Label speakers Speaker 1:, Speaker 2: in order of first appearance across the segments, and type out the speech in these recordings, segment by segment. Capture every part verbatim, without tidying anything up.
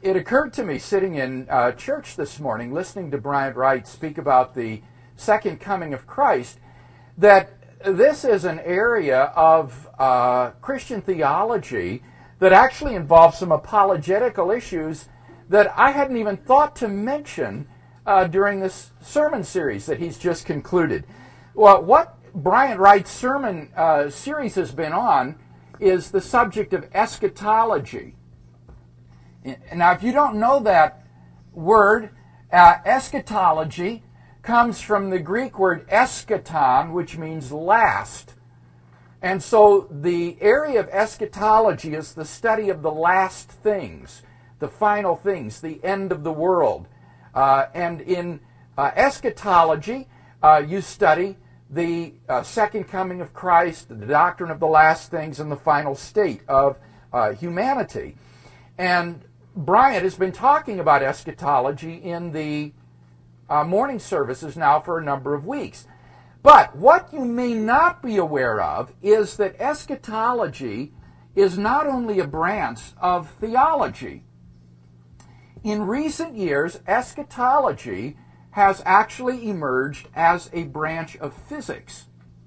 Speaker 1: it occurred to me sitting in uh, church this morning, listening to Bryant Wright speak about the second coming of Christ, that this is an area of uh, Christian theology that actually involves some apologetical issues that I hadn't even thought to mention uh, during this sermon series that he's just concluded. Well, what Bryant Wright's sermon uh, series has been on is the subject of eschatology. Now, if you don't know that word, uh, eschatology comes from the Greek word eschaton, which means last. And so the area of eschatology is the study of the last things, the final things, the end of the world. Uh, and in uh, eschatology, uh, you study the uh, second coming of Christ, the doctrine of the last things, and the final state of uh, humanity. And Bryant has been talking about eschatology in the uh, morning services now for a number of weeks. But what you may not be aware of is that eschatology is not only a branch of theology. In recent years, eschatology has actually emerged as a branch of physics.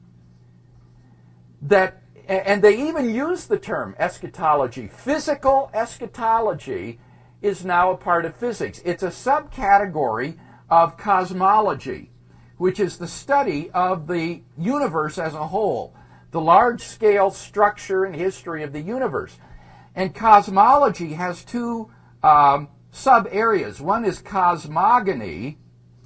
Speaker 1: That, and they even use the term eschatology. Physical eschatology is now a part of physics. It's a subcategory of cosmology, which is the study of the universe as a whole, the large-scale structure and history of the universe. And cosmology has two um, sub-areas. One is cosmogony.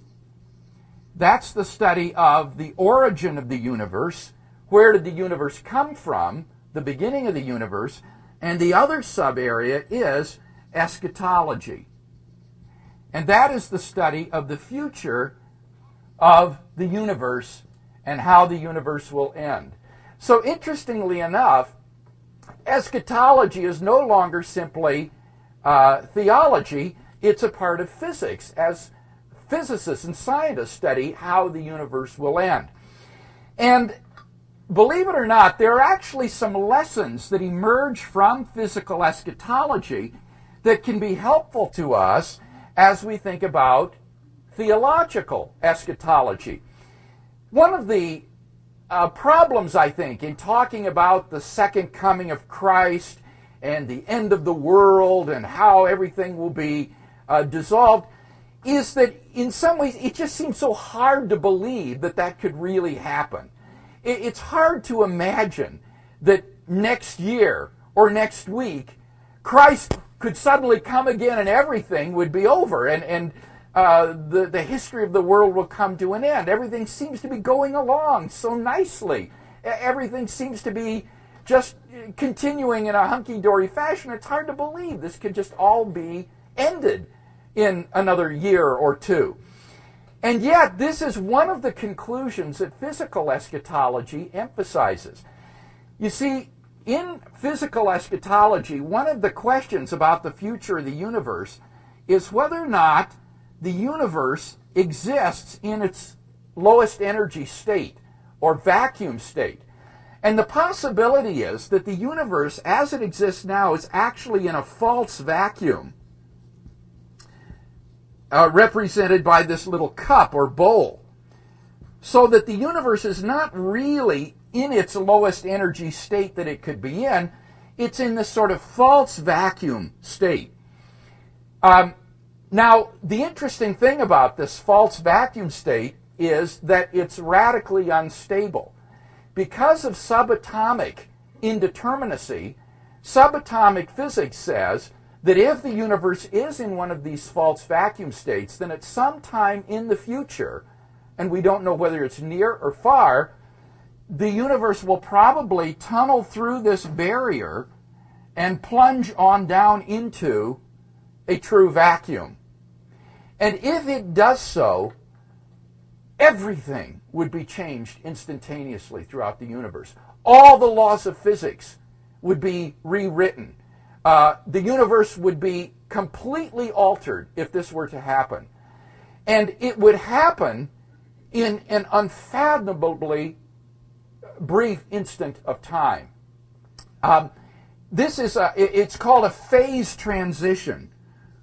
Speaker 1: That's the study of the origin of the universe. Where did the universe come from? The beginning of the universe. And the other sub-area is eschatology. And that is the study of the future of the universe and how the universe will end. So interestingly enough, eschatology is no longer simply uh, theology. It's a part of physics, as physicists and scientists study how the universe will end. And believe it or not, there are actually some lessons that emerge from physical eschatology that can be helpful to us as we think about theological eschatology. One of the uh, problems, I think, in talking about the second coming of Christ and the end of the world and how everything will be uh, dissolved is that in some ways it just seems so hard to believe that that could really happen. It, it's hard to imagine that next year or next week Christ could suddenly come again and everything would be over and, and uh, the, the history of the world will come to an end. Everything seems to be going along so nicely. Everything seems to be just continuing in a hunky-dory fashion. It's hard to believe this could just all be ended in another year or two. And yet, this is one of the conclusions that physical eschatology emphasizes. You see, in physical eschatology, one of the questions about the future of the universe is whether or not the universe exists in its lowest energy state or vacuum state. And the possibility is that the universe as it exists now is actually in a false vacuum, uh, represented by this little cup or bowl. So that the universe is not really in its lowest energy state that it could be in. It's in this sort of false vacuum state. Um, now, the interesting thing about this false vacuum state is that it's radically unstable. Because of subatomic indeterminacy, subatomic physics says that if the universe is in one of these false vacuum states, then at some time in the future, and we don't know whether it's near or far, the universe will probably tunnel through this barrier and plunge on down into a true vacuum. And if it does so, everything would be changed instantaneously throughout the universe. All the laws of physics would be rewritten. Uh, the universe would be completely altered if this were to happen. And it would happen in an unfathomably brief instant of time. Um, this is a, it's called a phase transition,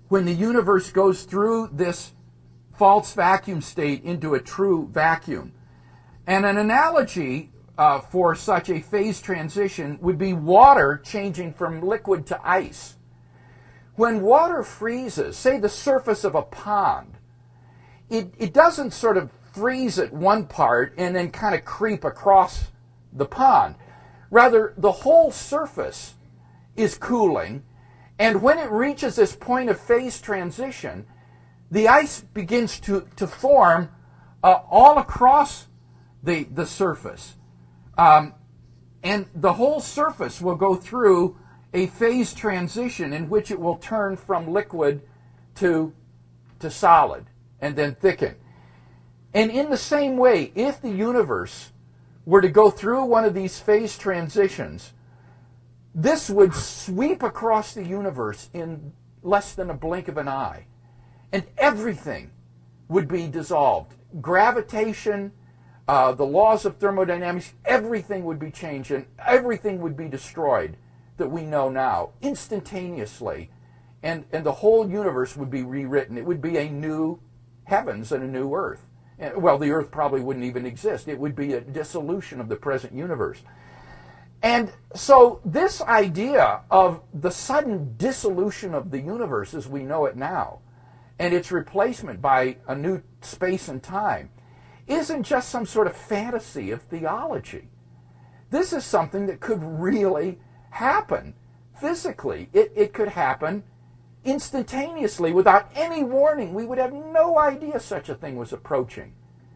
Speaker 1: when the universe goes through this false vacuum state into a true vacuum. And an analogy uh, for such a phase transition would be water changing from liquid to ice. When water freezes, say the surface of a pond, it, it doesn't sort of freeze at one part and then kind of creep across the pond. Rather, the whole surface is cooling, and when it reaches this point of phase transition, the ice begins to, to form uh, all across the, the surface. Um, and the whole surface will go through a phase transition in which it will turn from liquid to, to solid and then thicken. And in the same way, if the universe were to go through one of these phase transitions, this would sweep across the universe in less than a blink of an eye. And everything would be dissolved. Gravitation, uh, the laws of thermodynamics, everything would be changed and everything would be destroyed that we know now, instantaneously. And, and the whole universe would be rewritten. It would be a new heavens and a new earth. And, well, the earth probably wouldn't even exist. It would be a dissolution of the present universe. And so this idea of the sudden dissolution of the universe as we know it now, and its replacement by a new space and time, isn't just some sort of fantasy of theology. This is something that could really happen physically. It, it could happen instantaneously without any warning. We would have no idea such a thing was approaching.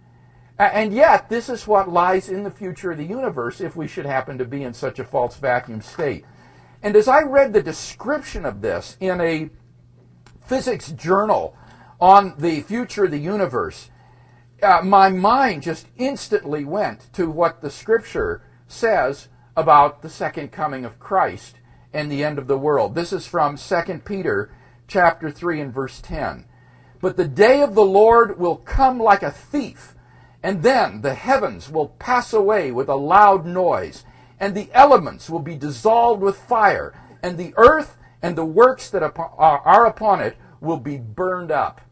Speaker 1: And yet, this is what lies in the future of the universe if we should happen to be in such a false vacuum state. And as I read the description of this in a physics journal on the future of the universe, uh, my mind just instantly went to what the Scripture says about the second coming of Christ and the end of the world. This is from Second Peter chapter three and verse ten. But the day of the Lord will come like a thief, and then the heavens will pass away with a loud noise, and the elements will be dissolved with fire, and the earth and the works that are upon it will be burned up.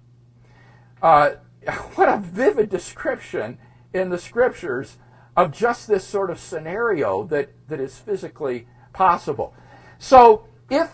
Speaker 1: Uh, what a vivid description in the Scriptures of just this sort of scenario that, that is physically possible. So if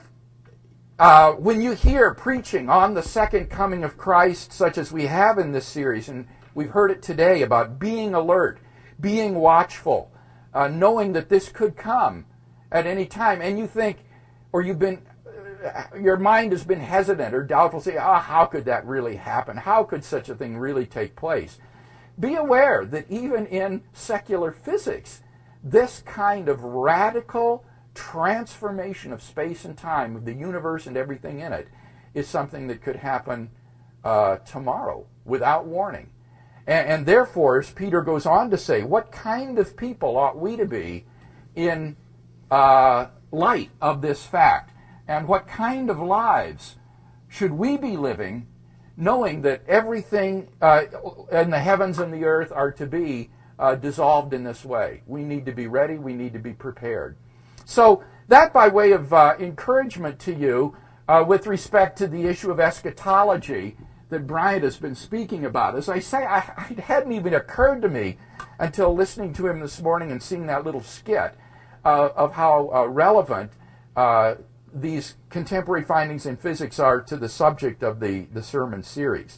Speaker 1: uh, when you hear preaching on the second coming of Christ, such as we have in this series, and we've heard it today about being alert, being watchful, uh, knowing that this could come at any time, and you think, or you've been, uh, your mind has been hesitant or doubtful, say, ah, oh, how could that really happen? How could such a thing really take place? Be aware that even in secular physics, this kind of radical transformation of space and time, of the universe and everything in it, is something that could happen uh, tomorrow without warning. And, and therefore, as Peter goes on to say, what kind of people ought we to be in uh, light of this fact? And what kind of lives should we be living, knowing that everything uh, in the heavens and the earth are to be uh, dissolved in this way? We need to be ready. We need to be prepared. So that by way of uh, encouragement to you uh, with respect to the issue of eschatology that Bryant has been speaking about. As I say, I, it hadn't even occurred to me until listening to him this morning and seeing that little skit uh, of how uh, relevant uh, these contemporary findings in physics are to the subject of the, the sermon series.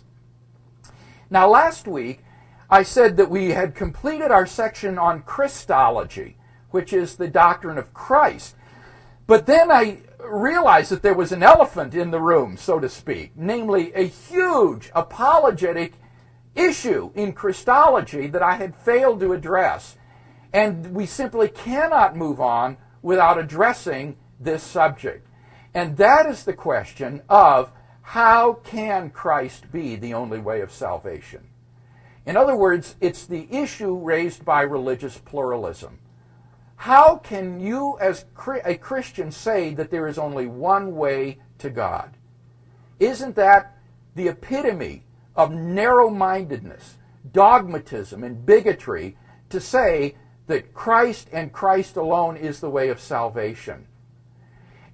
Speaker 1: Now, last week, I said that we had completed our section on Christology, which is the doctrine of Christ. But then I realized that there was an elephant in the room, so to speak, namely a huge apologetic issue in Christology that I had failed to address. And we simply cannot move on without addressing this subject. And that is the question of how can Christ be the only way of salvation? In other words, it's the issue raised by religious pluralism. How can you as a Christian say that there is only one way to God? Isn't that the epitome of narrow-mindedness, dogmatism, and bigotry to say that Christ and Christ alone is the way of salvation?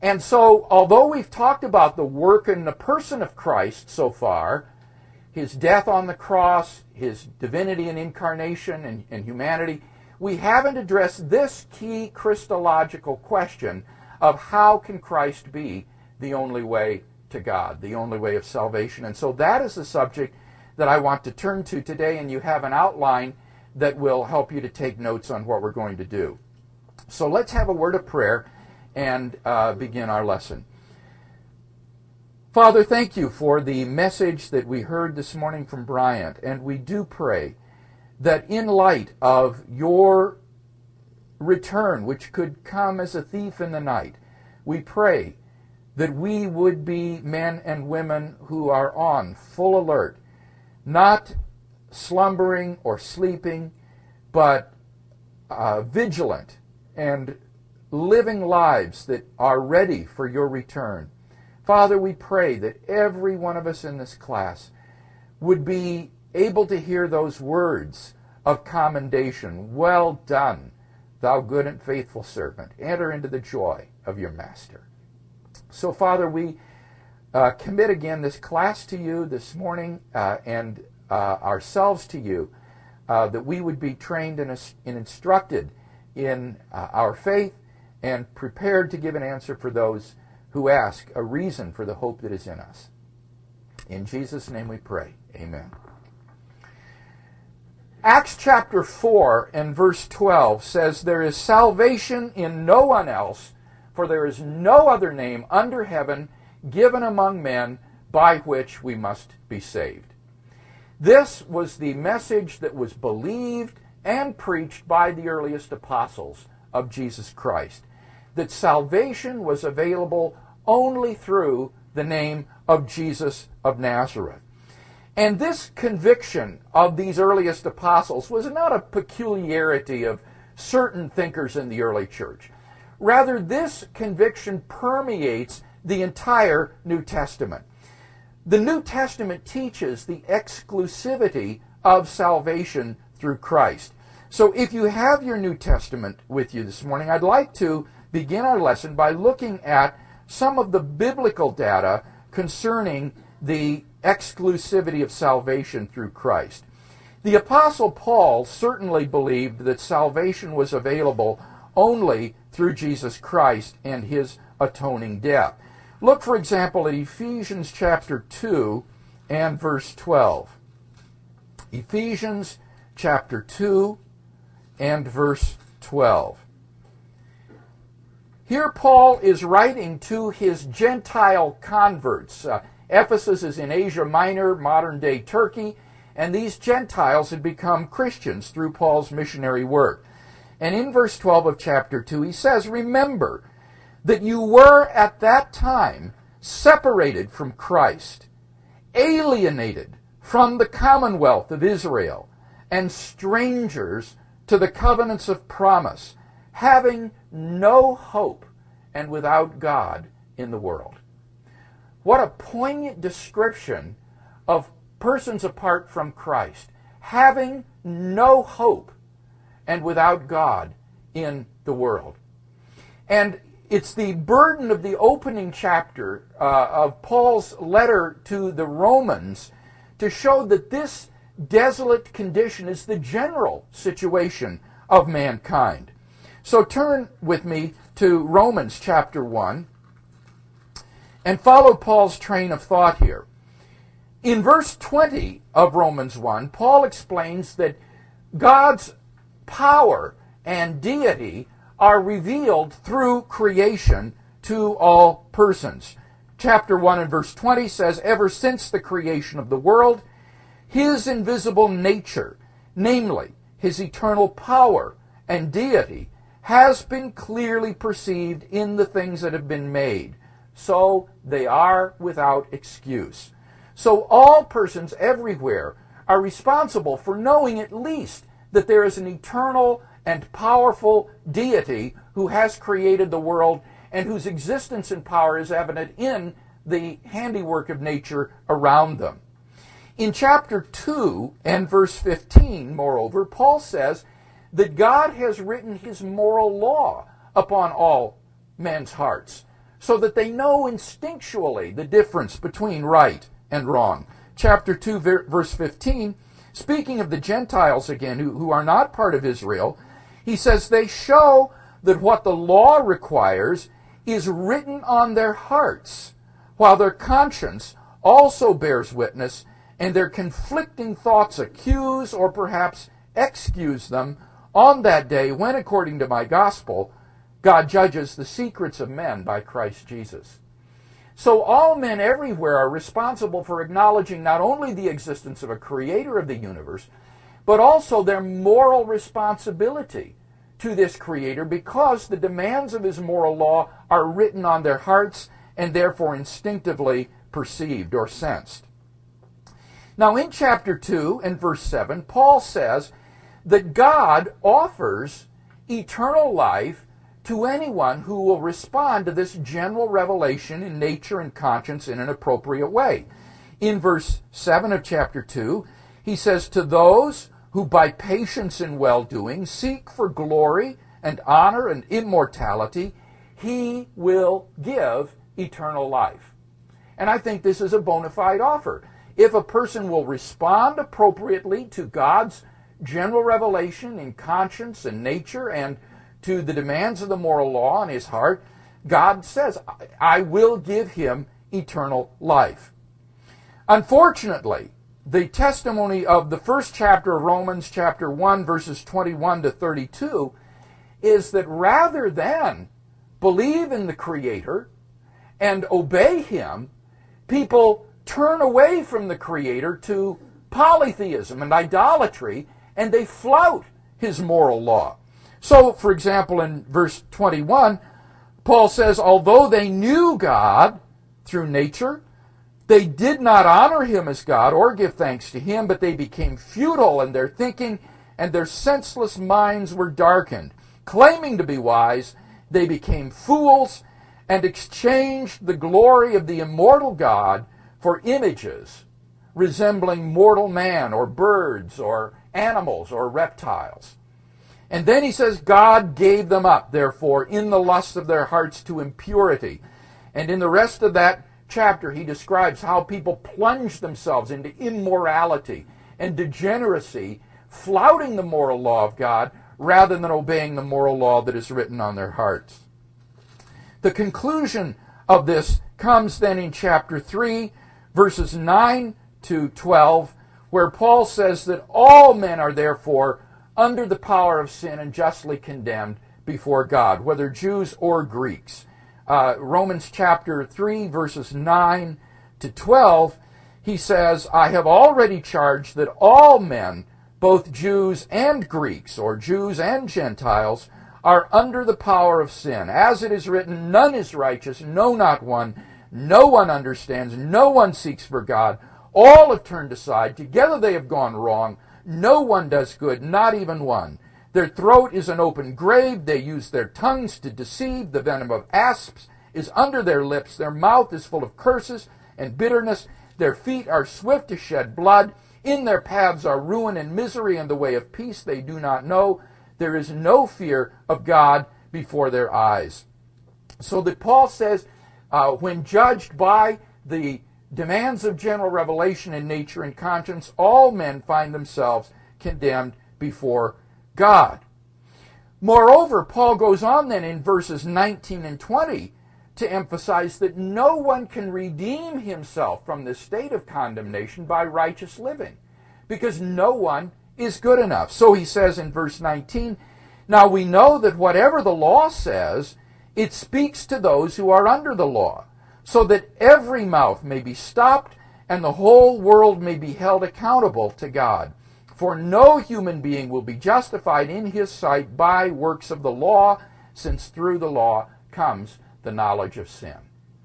Speaker 1: And so, although we've talked about the work and the person of Christ so far, his death on the cross, his divinity and incarnation and, and humanity, we haven't addressed this key Christological question of how can Christ be the only way to God, the only way of salvation. And so that is the subject that I want to turn to today, and you have an outline that will help you to take notes on what we're going to do. So let's have a word of prayer and uh, begin our lesson. Father, thank you for the message that we heard this morning from Bryant, and we do pray that in light of your return, which could come as a thief in the night, we pray that we would be men and women who are on full alert, not slumbering or sleeping, but uh, vigilant and living lives that are ready for your return. Father, we pray that every one of us in this class would be able to hear those words of commendation. Well done, thou good and faithful servant. Enter into the joy of your master. So, Father, we uh, commit again this class to you this morning uh, and uh, ourselves to you, uh, that we would be trained and, and instructed in uh, our faith and prepared to give an answer for those who ask a reason for the hope that is in us. In Jesus' name we pray. Amen. Acts chapter four and verse twelve says, "There is salvation in no one else, for there is no other name under heaven given among men by which we must be saved." This was the message that was believed and preached by the earliest apostles of Jesus Christ, that salvation was available only through the name of Jesus of Nazareth. And this conviction of these earliest apostles was not a peculiarity of certain thinkers in the early church. Rather, this conviction permeates the entire New Testament. The New Testament teaches the exclusivity of salvation through Christ. So if you have your New Testament with you this morning, I'd like to begin our lesson by looking at some of the biblical data concerning the exclusivity of salvation through Christ. The Apostle Paul certainly believed that salvation was available only through Jesus Christ and his atoning death. Look, for example, at Ephesians chapter two and verse twelve. Ephesians chapter two and verse twelve. Here Paul is writing to his Gentile converts. Uh, Ephesus is in Asia Minor, modern-day Turkey, and these Gentiles had become Christians through Paul's missionary work. And in verse twelve of chapter two, he says, "Remember that you were at that time separated from Christ, alienated from the commonwealth of Israel, and strangers to the covenants of promise, having no hope and without God in the world." What a poignant description of persons apart from Christ, having no hope and without God in the world. And it's the burden of the opening chapter uh, of Paul's letter to the Romans to show that this desolate condition is the general situation of mankind. So turn with me to Romans chapter one and follow Paul's train of thought here. In verse twenty of Romans one, Paul explains that God's power and deity are revealed through creation to all persons. Chapter one and verse twenty says, "Ever since the creation of the world, his invisible nature, namely his eternal power and deity, has been clearly perceived in the things that have been made. So they are without excuse." So all persons everywhere are responsible for knowing at least that there is an eternal and powerful deity who has created the world and whose existence and power is evident in the handiwork of nature around them. In chapter two and verse fifteen, moreover, Paul says that God has written his moral law upon all men's hearts, so that they know instinctually the difference between right and wrong. Chapter two, verse fifteen, speaking of the Gentiles again, who, who are not part of Israel, he says, they show that what the law requires is written on their hearts, while their conscience also bears witness, and their conflicting thoughts accuse or perhaps excuse them on that day when, according to my gospel, God judges the secrets of men by Christ Jesus. So all men everywhere are responsible for acknowledging not only the existence of a creator of the universe, but also their moral responsibility to this creator, because the demands of his moral law are written on their hearts and therefore instinctively perceived or sensed. Now in chapter two and verse seven, Paul says that God offers eternal life to anyone who will respond to this general revelation in nature and conscience in an appropriate way. In verse seven of chapter two, he says, to those who by patience and well-doing seek for glory and honor and immortality, he will give eternal life. And I think this is a bona fide offer. If a person will respond appropriately to God's general revelation in conscience and nature and to the demands of the moral law in his heart, God says, I will give him eternal life. Unfortunately, the testimony of the first chapter of Romans, chapter one, verses twenty-one to thirty-two, is that rather than believe in the Creator and obey him, people turn away from the Creator to polytheism and idolatry, and they flout his moral law. So, for example, in verse twenty-one, Paul says, although they knew God through nature, they did not honor him as God or give thanks to him, but they became futile in their thinking, and their senseless minds were darkened. Claiming to be wise, they became fools and exchanged the glory of the immortal God for images resembling mortal man or birds or animals or reptiles. And then he says, God gave them up, therefore, in the lust of their hearts to impurity. And in the rest of that chapter, he describes how people plunge themselves into immorality and degeneracy, flouting the moral law of God rather than obeying the moral law that is written on their hearts. The conclusion of this comes then in chapter three, verses nine to twelve, where Paul says that all men are therefore under the power of sin and justly condemned before God, whether Jews or Greeks. Uh, Romans chapter three, verses nine to twelve, he says, I have already charged that all men, both Jews and Greeks, or Jews and Gentiles, are under the power of sin. As it is written, none is righteous, no, not one. No one understands, no one seeks for God. All have turned aside, together they have gone wrong. No one does good, not even one. Their throat is an open grave. They use their tongues to deceive. The venom of asps is under their lips. Their mouth is full of curses and bitterness. Their feet are swift to shed blood. In their paths are ruin and misery, and the way of peace they do not know. There is no fear of God before their eyes. So that Paul says, uh, when judged by the demands of general revelation in nature and conscience, all men find themselves condemned before God. Moreover, Paul goes on then in verses nineteen and twenty to emphasize that no one can redeem himself from this state of condemnation by righteous living, because no one is good enough. So he says in verse nineteen, now we know that whatever the law says, it speaks to those who are under the law, so that every mouth may be stopped and the whole world may be held accountable to God. For no human being will be justified in his sight by works of the law, since through the law comes the knowledge of sin.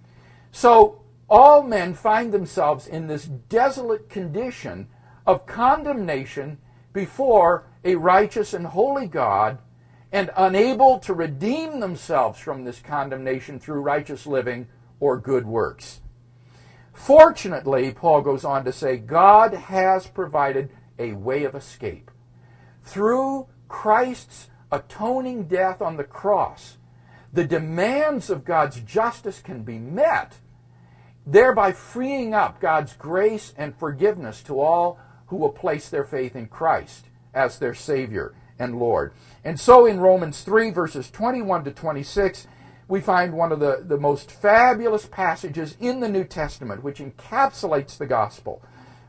Speaker 1: So all men find themselves in this desolate condition of condemnation before a righteous and holy God, and unable to redeem themselves from this condemnation through righteous living or good works. Fortunately, Paul goes on to say, God has provided a way of escape. Through Christ's atoning death on the cross, the demands of God's justice can be met, thereby freeing up God's grace and forgiveness to all who will place their faith in Christ as their Savior and Lord. And so in Romans three, verses twenty-one to twenty-six, we find one of the, the most fabulous passages in the New Testament, which encapsulates the gospel.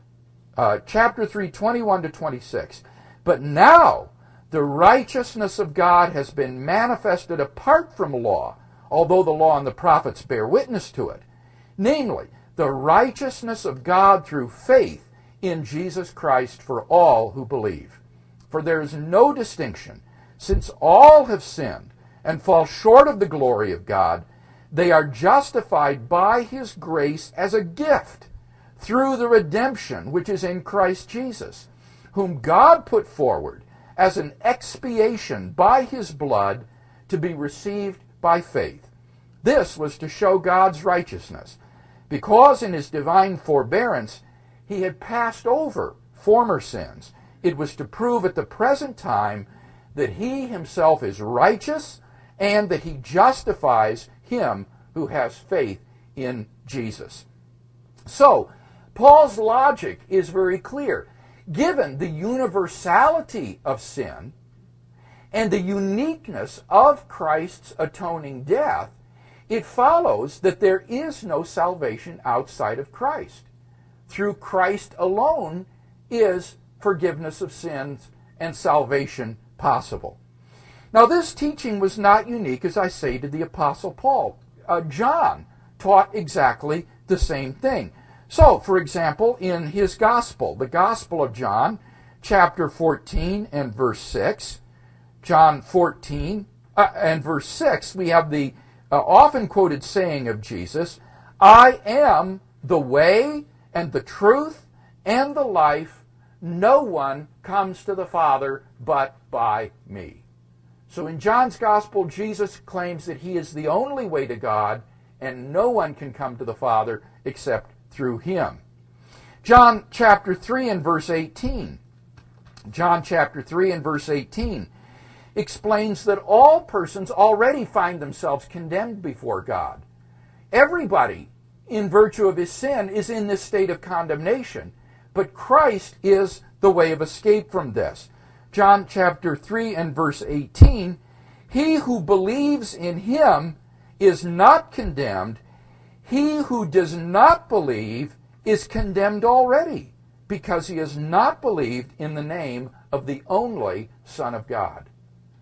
Speaker 1: Uh, chapter three, twenty-one to twenty-six. But now the righteousness of God has been manifested apart from law, although the law and the prophets bear witness to it. Namely, the righteousness of God through faith in Jesus Christ for all who believe. For there is no distinction, since all have sinned and fall short of the glory of God. They are justified by His grace as a gift through the redemption which is in Christ Jesus, whom God put forward as an expiation by His blood to be received by faith. This was to show God's righteousness, because in His divine forbearance He had passed over former sins. It was to prove at the present time that He Himself is righteous and that He justifies him who has faith in Jesus. So, Paul's logic is very clear. Given the universality of sin and the uniqueness of Christ's atoning death, it follows that there is no salvation outside of Christ. Through Christ alone is forgiveness of sins and salvation possible. Now, this teaching was not unique, as I say, to the Apostle Paul. Uh, John taught exactly the same thing. So, for example, in his Gospel, the Gospel of John, chapter fourteen and verse six, John fourteen uh, and verse six, we have the uh, often quoted saying of Jesus, "I am the way and the truth and the life. No one comes to the Father but by me." So in John's Gospel, Jesus claims that He is the only way to God, and no one can come to the Father except through Him. John chapter three and verse eighteen. John chapter three and verse eighteen explains that all persons already find themselves condemned before God. Everybody, in virtue of his sin, is in this state of condemnation, but Christ is the way of escape from this. John chapter three and verse eighteen, "He who believes in Him is not condemned. He who does not believe is condemned already, because he has not believed in the name of the only Son of God."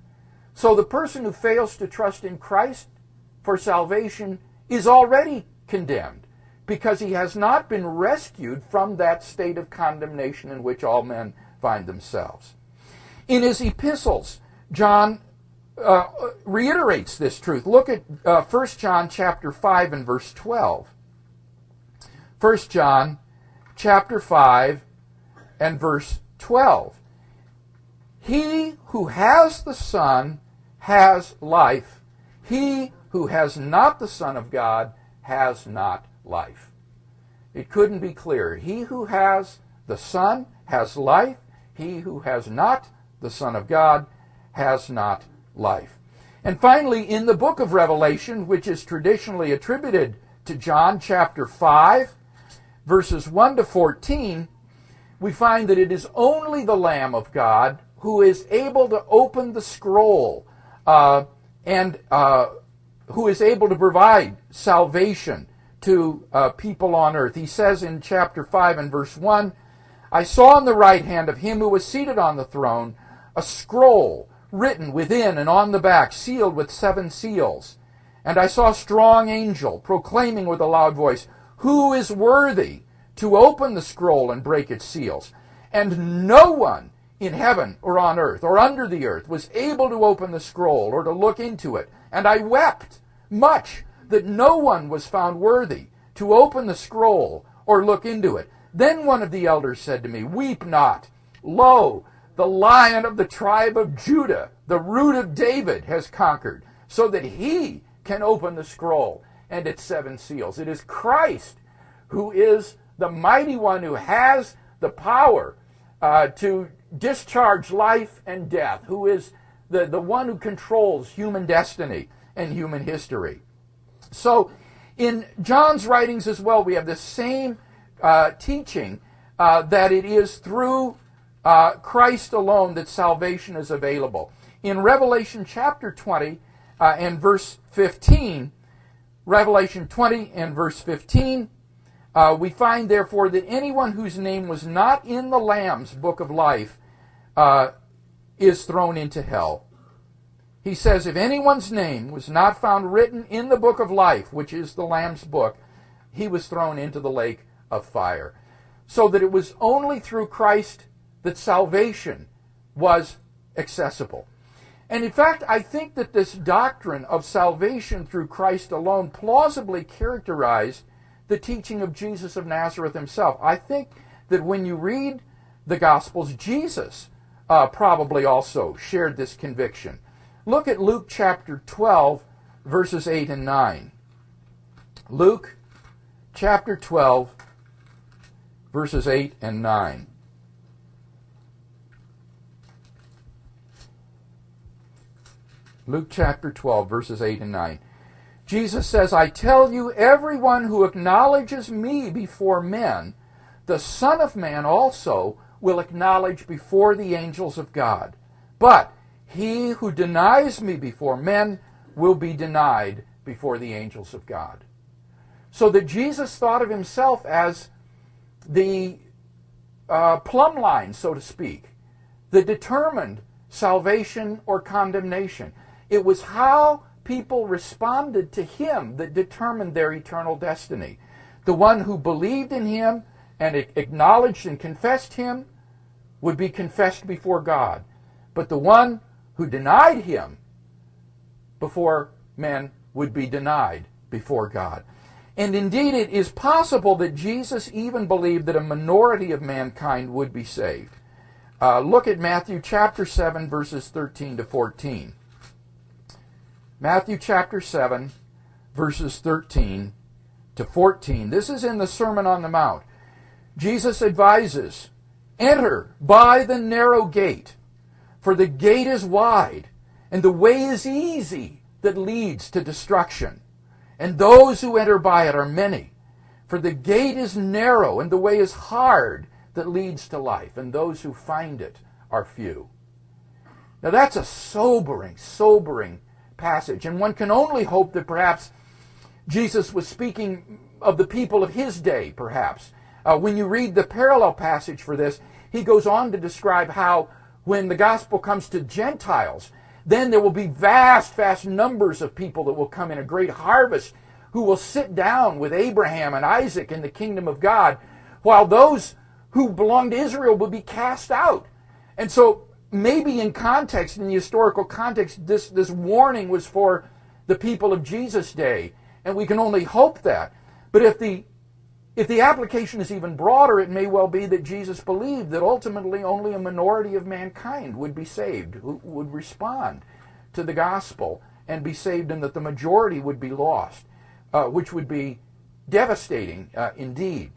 Speaker 1: So the person who fails to trust in Christ for salvation is already condemned, because he has not been rescued from that state of condemnation in which all men find themselves. In his epistles, John uh, reiterates this truth. Look at uh, First John chapter five and verse twelve. First John chapter five and verse twelve. "He who has the Son has life. He who has not the Son of God has not life." It couldn't be clearer. He who has the Son has life. He who has not the Son of God has not life. And finally, in the book of Revelation, which is traditionally attributed to John chapter five, verses one to fourteen, we find that it is only the Lamb of God who is able to open the scroll uh, and uh, who is able to provide salvation to uh, people on earth. He says in chapter five and verse one, "I saw in the right hand of Him who was seated on the throne a scroll written within and on the back, sealed with seven seals. And I saw a strong angel proclaiming with a loud voice, 'Who is worthy to open the scroll and break its seals?' And no one in heaven or on earth or under the earth was able to open the scroll or to look into it. And I wept much that no one was found worthy to open the scroll or look into it. Then one of the elders said to me, 'Weep not. Lo, the Lion of the tribe of Judah, the Root of David, has conquered, so that He can open the scroll and its seven seals.'" It is Christ who is the mighty one who has the power uh, to discharge life and death, who is the, the one who controls human destiny and human history. So in John's writings as well, we have this same uh, teaching uh, that it is through uh, Christ alone that salvation is available. In Revelation chapter twenty uh, and verse fifteen, Revelation twenty and verse fifteen, uh, we find therefore that anyone whose name was not in the Lamb's book of life uh, is thrown into hell. He says, if anyone's name was not found written in the book of life, which is the Lamb's book, he was thrown into the lake of fire. So that it was only through Christ that salvation was accessible. And in fact, I think that this doctrine of salvation through Christ alone plausibly characterized the teaching of Jesus of Nazareth himself. I think that when you read the Gospels, Jesus uh, probably also shared this conviction. Look at Luke chapter twelve, verses eight and nine. Luke chapter twelve, verses eight and nine. Luke chapter twelve, verses eight and nine. Jesus says, I tell you, everyone who acknowledges me before men, the Son of Man also will acknowledge before the angels of God. But he who denies me before men will be denied before the angels of God. So that Jesus thought of himself as the uh, plumb line, so to speak, that determined salvation or condemnation. It was how people responded to him that determined their eternal destiny. The one who believed in him and acknowledged and confessed him would be confessed before God. But the one who denied him before men would be denied before God. And indeed, it is possible that Jesus even believed that a minority of mankind would be saved. Uh, look at Matthew chapter seven, verses thirteen to fourteen. Matthew chapter seven, verses thirteen to fourteen. This is in the Sermon on the Mount. Jesus advises, enter by the narrow gate, for the gate is wide, and the way is easy that leads to destruction. And those who enter by it are many. For the gate is narrow, and the way is hard that leads to life, and those who find it are few. Now that's a sobering, sobering passage, and one can only hope that perhaps Jesus was speaking of the people of his day, perhaps. Uh, when you read the parallel passage for this, he goes on to describe how when the gospel comes to Gentiles, then there will be vast, vast numbers of people that will come in a great harvest who will sit down with Abraham and Isaac in the kingdom of God, while those who belong to Israel will be cast out. And so maybe in context, in the historical context, this, this warning was for the people of Jesus' day, and we can only hope that. But if the If the application is even broader, it may well be that Jesus believed that ultimately only a minority of mankind would be saved, who would respond to the gospel and be saved, and that the majority would be lost, uh, which would be devastating uh, indeed.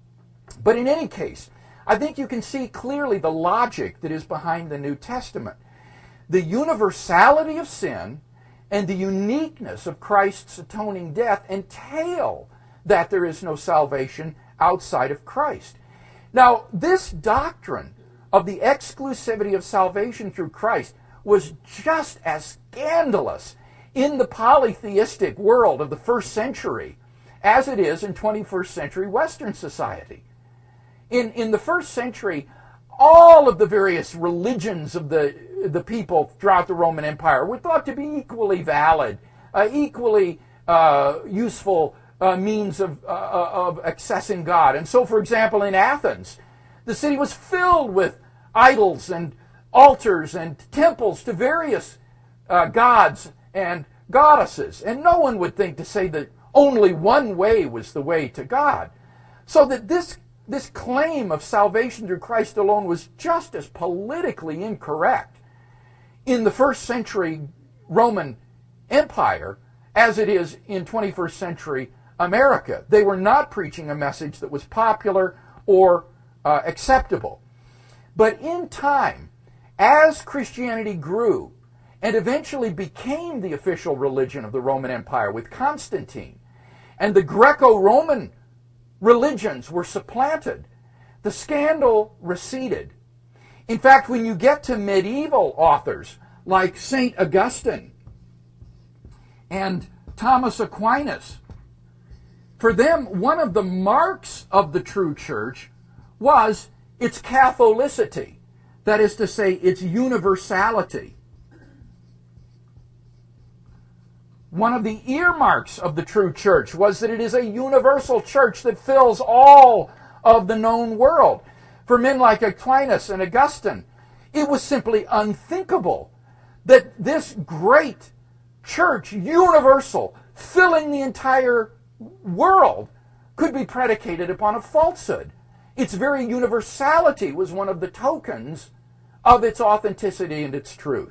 Speaker 1: But in any case, I think you can see clearly the logic that is behind the New Testament. The universality of sin and the uniqueness of Christ's atoning death entail that there is no salvation outside of Christ. Now, this doctrine of the exclusivity of salvation through Christ was just as scandalous in the polytheistic world of the first century as it is in twenty-first century Western society. In, in the first century, all of the various religions of the, the people throughout the Roman Empire were thought to be equally valid, uh, equally uh, useful Uh, means of, uh, of accessing God. And so, for example, in Athens, the city was filled with idols and altars and temples to various uh, gods and goddesses. And no one would think to say that only one way was the way to God. So that this, this claim of salvation through Christ alone was just as politically incorrect in the first century Roman Empire as it is in twenty-first century America. They were not preaching a message that was popular or uh, acceptable. But in time, as Christianity grew and eventually became the official religion of the Roman Empire with Constantine. And the Greco-Roman religions were supplanted. The scandal receded. In fact, when you get to medieval authors like Saint Augustine and Thomas Aquinas, for them, one of the marks of the true church was its Catholicity, that is to say, its universality. One of the earmarks of the true church was that it is a universal church that fills all of the known world. For men like Aquinas and Augustine, it was simply unthinkable that this great church, universal, filling the entire world, could be predicated upon a falsehood. Its very universality was one of the tokens of its authenticity and its truth.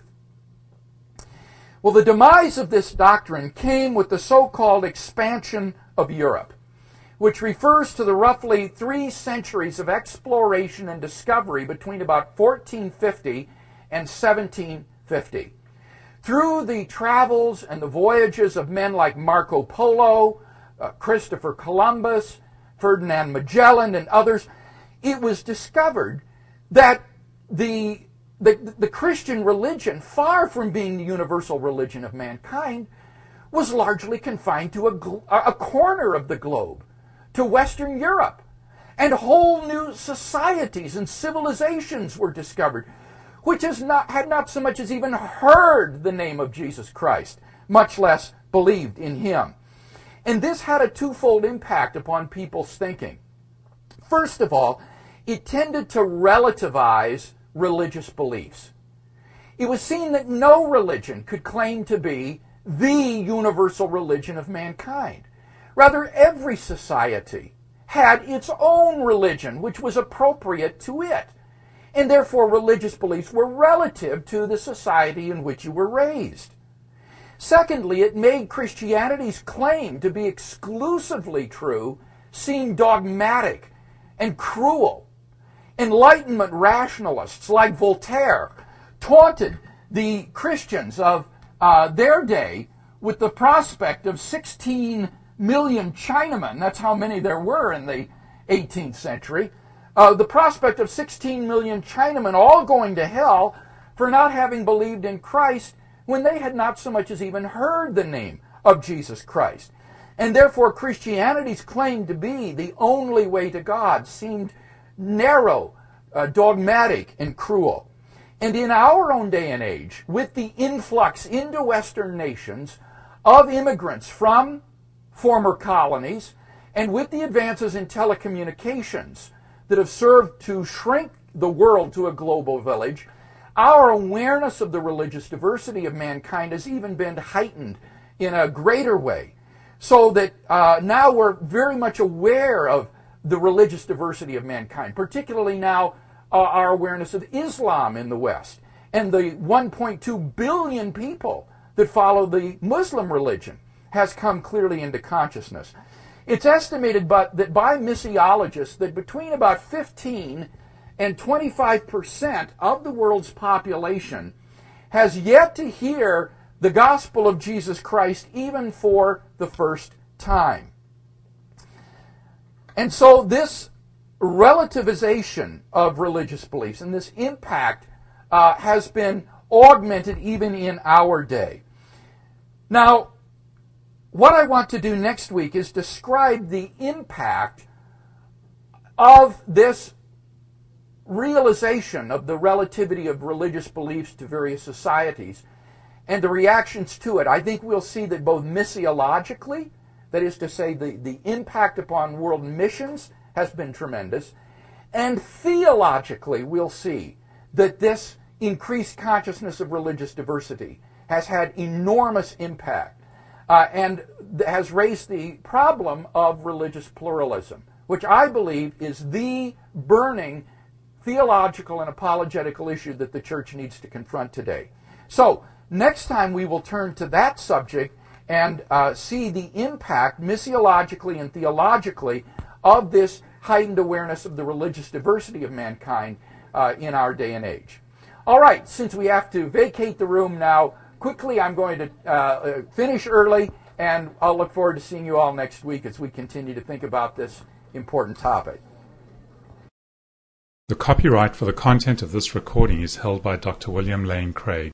Speaker 1: Well, the demise of this doctrine came with the so-called expansion of Europe, which refers to the roughly three centuries of exploration and discovery between about fourteen fifty and seventeen fifty. Through the travels and the voyages of men like Marco Polo, uh, Christopher Columbus, Ferdinand Magellan, and others, it was discovered that the, the, the Christian religion, far from being the universal religion of mankind, was largely confined to a, a corner of the globe, to Western Europe. And whole new societies and civilizations were discovered, which has not, had not so much as even heard the name of Jesus Christ, much less believed in him. And this had a twofold impact upon people's thinking. First of all, it tended to relativize religious beliefs. It was seen that no religion could claim to be the universal religion of mankind. Rather, every society had its own religion, which was appropriate to it. And therefore, religious beliefs were relative to the society in which you were raised. Secondly, it made Christianity's claim to be exclusively true seem dogmatic and cruel. Enlightenment rationalists like Voltaire taunted the Christians of uh, their day with the prospect of sixteen million Chinamen, that's how many there were in the eighteenth century, uh, the prospect of sixteen million Chinamen all going to hell for not having believed in Christ when they had not so much as even heard the name of Jesus Christ. And therefore Christianity's claim to be the only way to God seemed narrow, uh, dogmatic, and cruel. And in our own day and age, with the influx into Western nations of immigrants from former colonies, and with the advances in telecommunications that have served to shrink the world to a global village, our awareness of the religious diversity of mankind has even been heightened in a greater way, so that uh, now we're very much aware of the religious diversity of mankind, particularly now uh, our awareness of Islam in the West and the one point two billion people that follow the Muslim religion has come clearly into consciousness. It's estimated but, that by missiologists that between about fifteen and twenty-five percent of the world's population has yet to hear the gospel of Jesus Christ even for the first time. And so this relativization of religious beliefs and this impact uh, has been augmented even in our day. Now, what I want to do next week is describe the impact of this realization of the relativity of religious beliefs to various societies and the reactions to it. I think we'll see that both missiologically, that is to say the, the impact upon world missions has been tremendous, and theologically we'll see that this increased consciousness of religious diversity has had enormous impact uh, and has raised the problem of religious pluralism, which I believe is the burning theological and apologetical issue that the church needs to confront today. So, next time we will turn to that subject and uh, see the impact missiologically and theologically of this heightened awareness of the religious diversity of mankind uh, in our day and age. All right, since we have to vacate the room now, quickly I'm going to uh, finish early, and I'll look forward to seeing you all next week as we continue to think about this important topic.
Speaker 2: The copyright for the content of this recording is held by Doctor William Lane Craig.